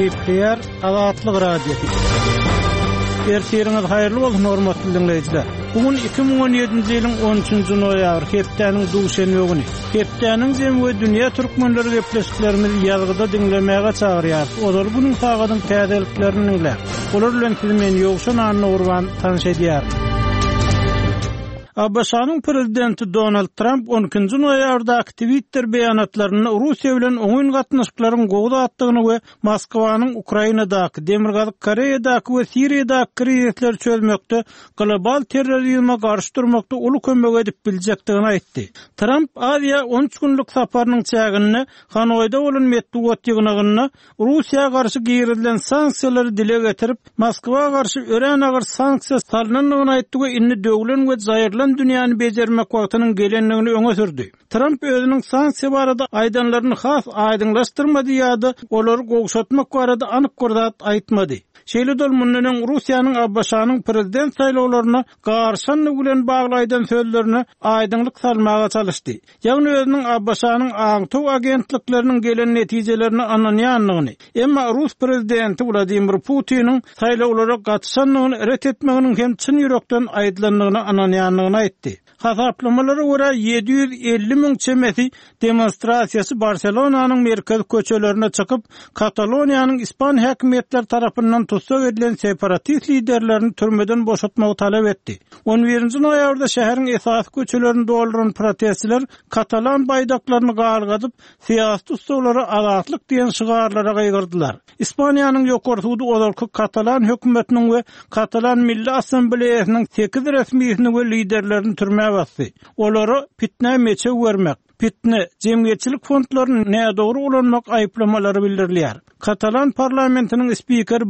Kepler Azatlyk radiosu. Ertiriniz hayırlı bolsun hormatly dinleyijiler. Bugün 2017-nji ýylyň 13-nji noýabr, hepdeniň duşenbi güni. Hepdeniň jemgy dünýä türkmenleri gepleşiklerimiz ýazgyda dinlemäge çagyrýar. Olar bunyň tagadyň täzeliklerini dinler. Olar bilen filmen ýogşan anyny urban tanış edýär. Abbasanyň prezidenti Donald Trump 12-nji noýabrdaky Twitter beýanatlaryny Russiýa bilen oňyn gatnaşyklaryň gowda atdygyny we Moskwanyň Ukrainadaky, Demirgazyk Koreýadaky we Siriýadaky krizisleri çözmekde global terrorizme garşy durmakda uly kömek edip biljekdigini aýtdy. Trump Aziýa 13 günlük saparynyň çägini Hanoýda bolan metbuat ýygynyny Russiýa garşy giýerilen sanksiýalary dile getirip, Moskwa garşy ören agyr sanksiýa salnanyny aýtdy we inni döwlen we zaýyrlan dünýäni bejermek wagtynyň gelenligini öňe sürdi. Trump özüniň sanksiýa barada aýdanlaryny has aýdynlaşdyrmady ýa-da olary gowşatmak barada anyk gordat aýtmady. Şeýle dolmanyň Russiýanyň Abbasanyň prezident saýlawlaryna garşanly bilen baglaýdan sözlerini aýdynlyk salmaga çalışdy. Ýagny özüniň Abbasanyň aňtow agentlikleriniň gelen netijelerini anonýanlygyny, emma Rus prezidenti Vladimir Putiniň saýlawlara gatnaşanlygyny ret etmeginiň hem çyn ýürekden aýdylanlygyny anonýanlygyny aýtdy. Hasaplamalara göre 750.000 çemeti demonstrasiýasy Barcelonanyň merkez köçelerine çykyp, Kataloniýanyň İspan häkimetleri tarapyndan tutsak edilen separatist liderlerini türmeden boşatmagy talep etdi. 11-nji noýabrda şäheriň esas köçelerini dolduran protestçiler Katalan baýdaklaryny galgadyp, syýasy ustawlary azatlyk diýen şygarlara gaýgyrdylar. İspaniýanyň ýokary sudy olarky Katalan hökümetiniň we Katalan Milli Assambleýasynyň 8 resmiýetini we liderlerini türmäge bastı. Olary pitne meçe bermek, pitne jemgyýetçilik fondlaryny nädogry ulanmak aýplamalary bildirilýär. Katalan parlamentiniň spikeri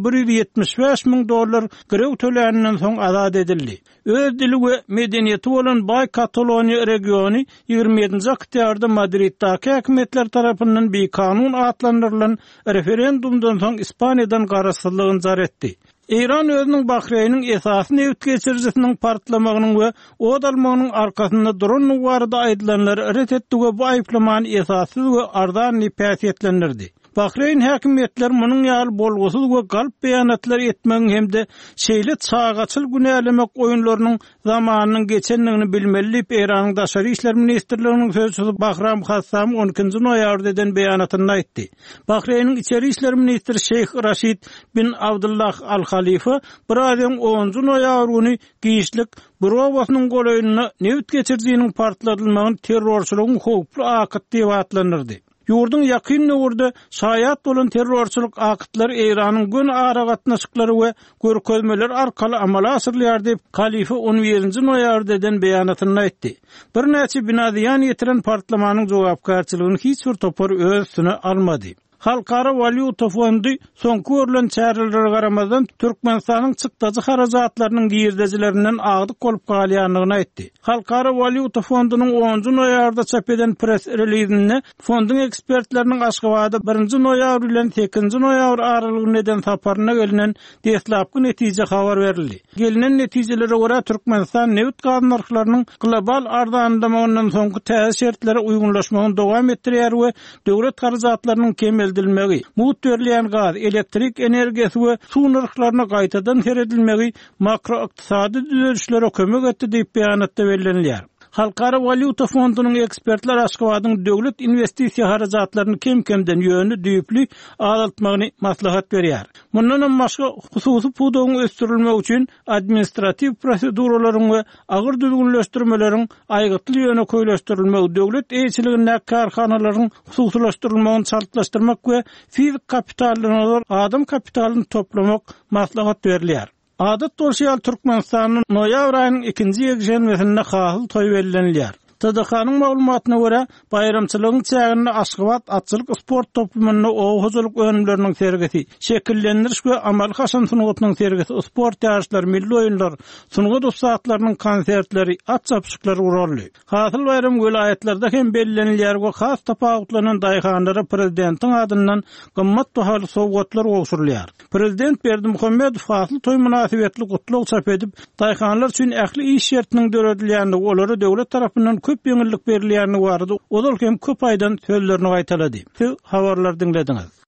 $175.000 grew töläninden soň azad edildi. Öz dili we medeniýeti bolan Baý Kataloniýa regiony 27-nji oktýabrda Madriddaky häkimetler tarapyndan bir kanun atlandyrylan referendumdan soň Ispaniýadan garaşsyzlygyny jar etdi. İran özünün Bahreýniň esasy neft geçirjisiniň partlamagynyň we od almagynyň arkasynda duran barada aýdylanlary ret etdi we bu aýplamany esassyz we ardan nipäsiyetlendirdi. Bahreýn häkimetleri munyň ýaly bolgusyz we galp beýanatlar etmegiň hemde şeýle çağaçyl günälemek oýunlarynyň zamanynyň geçenligini bilmeli. Iranyň daşary işler ministrliginiň sözçüsü Bahram Hassam 12-nji noýabrda eden beýanatyny aýtdy. Bahreýniň içeri işler ministri Şeyh Rashid bin Abdullah Al-Khalifa birazdan 10-nji noýabr güni giýişlik Burowasynyň golaýyny neft geçirjiginiň partladylmagyny terrorçylygyň howply akyt diýip atlandyrdy. Ýurdun ýakyn nöwrde şaýat bolan terrorçylyk akytlary Iranyň gün ara gatnaşyklary we görkezmeler arkaly amala asyrlýar diýip Khalifa 11-nji noýabrda eden beýanatyny aýtdy. Bir näçe binadan ýetiren partlamanyň jogapkarçylygyny hiç bir topar öz üstüne almady. Halkara Valyuta Fondy soňky görülen çärelere garamazdan Türkmenistanyň çykdagy harajatlarynyň giýerdejilerinden agdyk bolup galýanlygyny aýtdy. Halkara Valyuta Fondynyň 10-nji noýabrda çap eden press releasinde fondyň ekspertleriniň Aşgabatda 1-nji noýabr bilen 8-nji noýabr aralygyny eden saparyna gelinen deslapky netije habar berildi. Gelinen netijelere görä Türkmenistan neft gaz narhlarynyň global ardanlamagynyň soňky täze şertlere uýgunlaşmagyny dowam etdirýär we döwlet harajatlarynyň kemildilmegi, mut berilýän gaz, elektrik energiýasy we suw narhlaryna gaýtadan teredilmegi makro ykdysady düzelişlere kömek etdi diýip beýanatda belirlenýär. Halkara Valyuta Fondynyň ekspertler Aşgabatyň döwlet investisiýa harajatlaryny kemkemden ýönlü düýpli azaltmagyny maslahat berýär. Mundan başga hususy pudogyň ösdürilmegi üçin administrativ proseduralaryň we agyr düzgünleşdirmeleriň aýgytly ýöne köýleşdirilmegi, döwlet eýçiliginde karhanalaryň hususlaşdyrylmagyny şartlaşdyrmak we fizik kapitalyny, adam kapitalyny toplamak maslahat berilýär. Adat bolşýar Türkmenistanyň noýabr aýynyň 2-nji ýekjenmesinde hasyl toý bellenilýär. TDK-nyň maglumatyna görä, bayramçylygyň çägini Aşgabat atçylyk sport toplumyny owhuzlyk önümleriniň sergisi, şekillendiriş we amal haşan sunugatynyň sergisi, sport ýarşlary, milli oýunlar, sunugat ustaatlarynyň konsertleri, at çapşyklary urarly. Hasyl bayram welaýetlerinde hem bellenilýär we has tapawutlanan daýhanlara prezidentiň adyndan gymmat bahaly sowgatlar gowşurulýar. Prezident Berdimuhammedow hasyl toý münasibetli gutluk çap edip, daýhanlar üçin ähli iş şertiniň döredilýäni, olary döwlet tarapyndan köp ýeňillik berilýäni bardy. Odal hem köp aýdan sözlerini gaýtalady. Siz habarlar dinlediňiz.